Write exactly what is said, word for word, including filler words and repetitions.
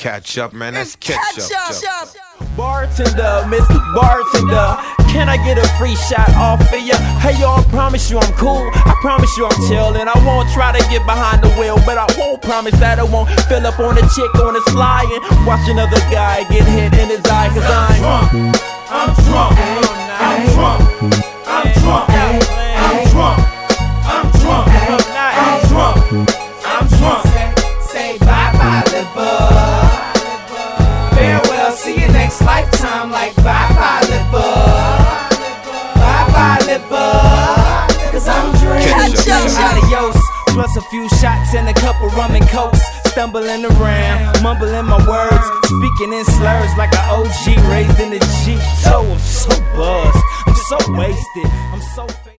catch up, man. That's catch up. Bartender, Mister Bartender, can I get a free shot off of ya? Hey yo, I promise you I'm cool, I promise you I'm chillin'. I won't try to get behind the wheel, but I won't promise that I won't fill up on a chick on the slide and watch another guy get hit in his eye. Cause I'm drunk, I'm drunk, I'm drunk, I'm drunk, I'm drunk, I'm drunk, I'm drunk, I'm drunk. Say bye bye liver, farewell, see you next lifetime. Like bye bye liver, bye bye liver, cause I'm drinking. Adios, plus a few shots and a couple rum and cokes. Stumbling around, mumbling my words, speaking in slurs like an O G raised in the G. So I'm so buzzed, I'm so wasted, I'm so